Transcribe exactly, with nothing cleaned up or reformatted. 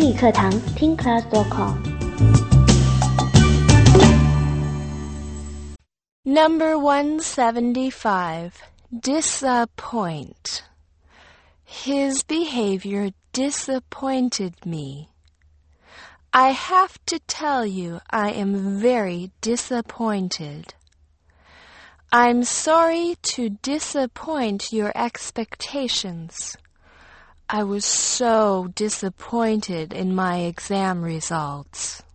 英语课堂听 class dot com。 Number one seventy-five. Disappoint. His behavior disappointed me. I have to tell you I am very disappointed. I'm sorry to disappoint your expectations. I was so disappointed in my exam results.